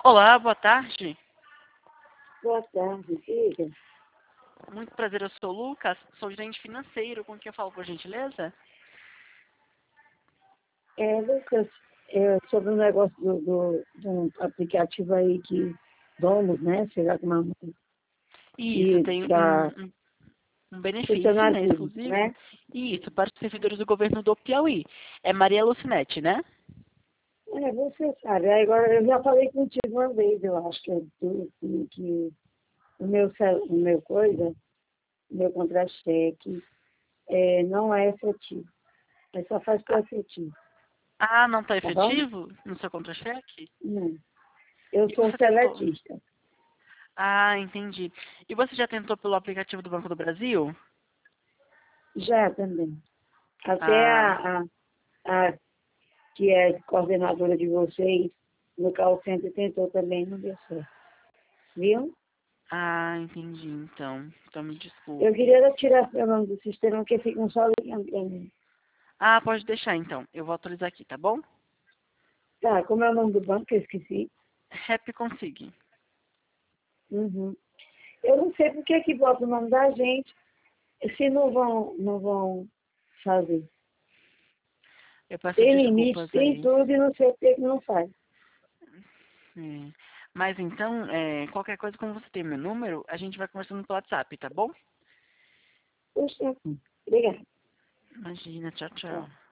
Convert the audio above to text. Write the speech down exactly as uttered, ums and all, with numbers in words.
Olá, boa tarde. Boa tarde, diga. Muito prazer, eu sou o Lucas, sou gerente financeiro. Com quem eu falo, por gentileza? É, Lucas, é, sobre o negócio do, do, de um aplicativo aí que vamos, né? Será que uma, Isso, que tem um, para um, um benefício, funcionário né, público, exclusivo. né? Isso, para os servidores do governo do Piauí. É Maria Lucinete, né? É, você sabe. Aí agora eu já falei contigo uma vez, eu acho que, eu- que, que, que o meu, cel- o meu coisa, o meu contra-cheque é, não é efetivo. É só faz para efetivo, Ah, não está tá bom? efetivo no seu contra-cheque? Não. Eu E sou você tentou... seletista. Ah, entendi. E você já tentou pelo aplicativo do Banco do Brasil? Já também. Até Ah, a, a, a que é coordenadora de vocês, no call center tentou também, não deu certo. Viu? ah, entendi, então. Então me Eu desculpe. queria tirar seu nome do sistema, porque ficam só ligando pra mim. Ah, pode deixar, então. Eu vou atualizar aqui, tá bom? Tá, como é o nome do banco que eu esqueci? Rap Consig. Uhum. Eu não sei por que que bota o nome da gente, se não vão, não vão fazer. Eu peço Tem limite, desculpas tem aí. tudo e não sei por que que não faz. É. Mas então, é, qualquer coisa, como você tem meu número, a gente vai conversando pelo WhatsApp, tá bom? Puxa, obrigada. Imagina, tchau, Tchau. tchau.